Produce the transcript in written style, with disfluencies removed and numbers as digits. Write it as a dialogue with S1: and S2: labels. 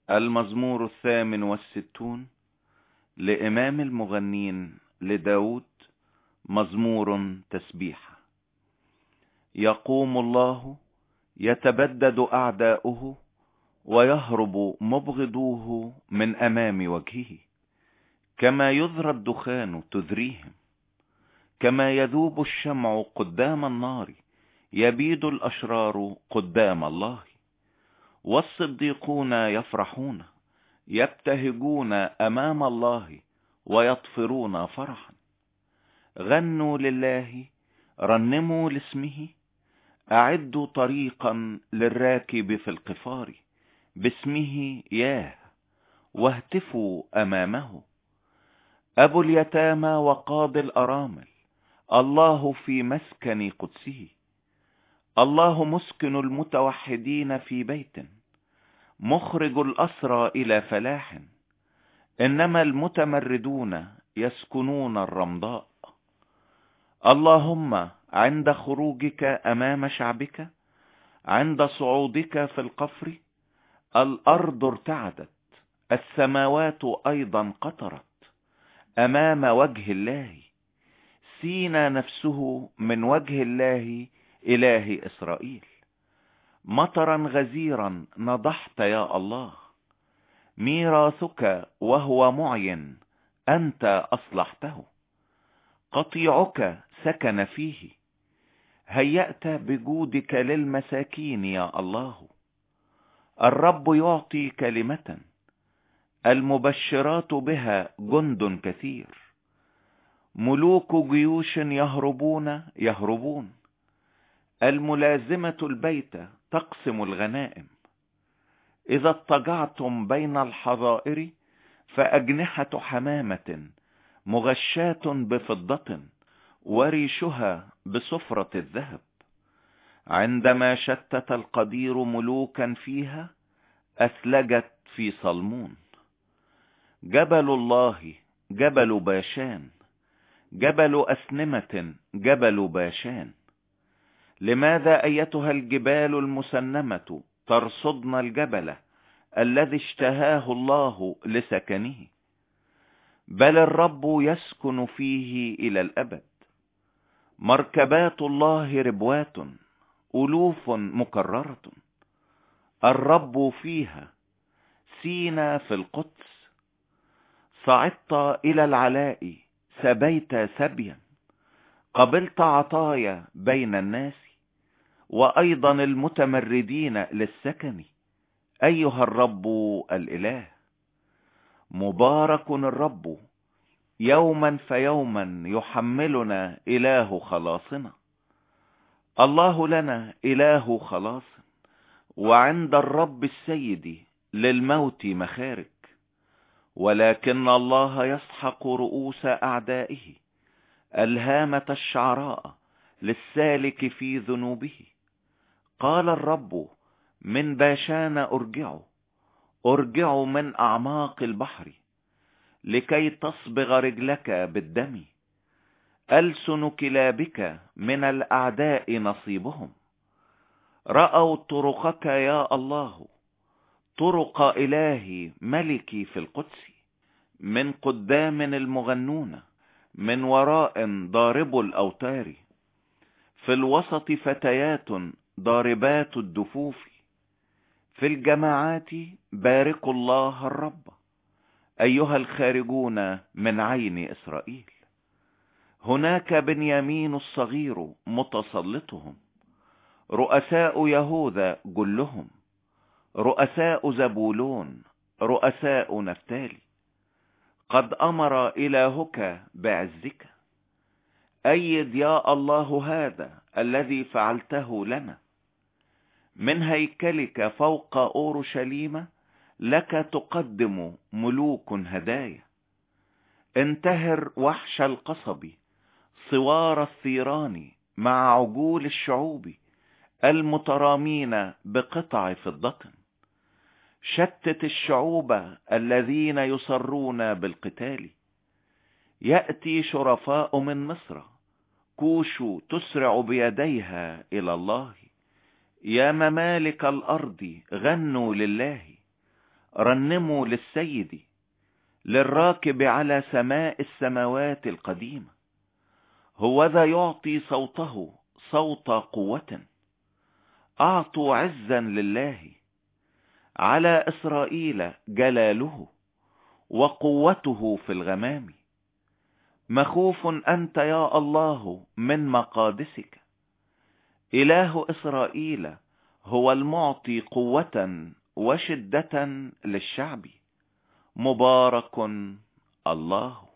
S1: المزمور 68 لإمام المغنين لداود، مزمور تسبيحة. يقوم الله يتبدد أعداؤه، ويهرب مبغضوه من أمام وجهه. كما يذرى الدخان تذريهم، كما يذوب الشمع قدام النار، يبيد الأشرار قدام الله. والصديقون يفرحون، يبتهجون أمام الله، ويطفرون فرحا. غنوا لله، رنموا لاسمه، أعدوا طريقا للراكب في القفار، باسمه ياه، واهتفوا أمامه. أبو اليتامى وقاضي الأرامل، الله في مسكن قدسه. الله مسكن المتوحدين في بيت، مخرج الأسرى إلى فلاح. إنما المتمردون يسكنون الرمضاء. اللهم عند خروجك أمام شعبك، عند صعودك في القفر، الأرض ارتعدت، السماوات أيضا قطرت أمام وجه الله. سينا نفسه من وجه الله إله إسرائيل. مطرا غزيرا نضحت يا الله، ميراثك وهو معين أنت أصلحته. قطيعك سكن فيه، هيأت بجودك للمساكين يا الله. الرب يعطي كلمة، المبشرات بها جند كثير. ملوك جيوش يهربون. الملازمة البيت تقسم الغنائم. إذا اضطجعتم بين الحظائر، فأجنحة حمامة مغشاة بفضة، وريشها بصفرة الذهب. عندما شتت القدير ملوكا فيها، أثلجت في صلمون. جبل الله جبل باشان، جبل أسنمة جبل باشان. لماذا أيتها الجبال المسنمة ترصدن الجبل الذي اشتهاه الله لسكنه؟ بل الرب يسكن فيه إلى الأبد. مركبات الله ربوات، ألوف مكررة. الرب فيها، سينا في القدس. صعدت إلى العلاء، سبيت سبيا. قبلت عطايا بين الناس، وأيضا المتمردين للسكن. أيها الرب الإله، مبارك الرب، يوما فيوما يحملنا إله خلاصنا. الله لنا إله خلاص، وعند الرب السيد للموت مخارج. ولكن الله يسحق رؤوس أعدائه، الهامة الشعراء للسالك في ذنوبه. قال الرب: من باشان أرجع من أعماق البحر، لكي تصبغ رجلك بالدم. ألسن كلابك من الأعداء نصيبهم. رأوا طرقك يا الله، طرق إلهي ملكي في القدس. من قدام المغنون، من وراء ضارب الأوتار. في الوسط فتيات ضاربات الدفوف. في الجماعات باركوا الله الرب، أيها الخارجون من عين إسرائيل. هناك بنيامين الصغير متسلطهم، رؤساء يهوذا جلهم، رؤساء زبولون، رؤساء نفتالي. قد أمر إلهك بعزك. أيد يا الله هذا الذي فعلته لنا. من هيكلك فوق أورشليم لك تقدم ملوك هدايا. انتهر وحش القصب، صوار الثيران، مع عجول الشعوب المترامين بقطع فضة. شتت الشعوب الذين يصرون بالقتال. يأتي شرفاء من مصر، كوش تسرع بيديها إلى الله. يا ممالك الأرض غنوا لله، رنموا للسيد، للراكب على سماء السماوات القديمة. هوذا يعطي صوته صوت قوة. أعطوا عزا لله، على إسرائيل جلاله وقوته في الغمام. مخوف أنت يا الله من مقادسك، إله إسرائيل هو المعطي قوة وشدة للشعب. مبارك الله.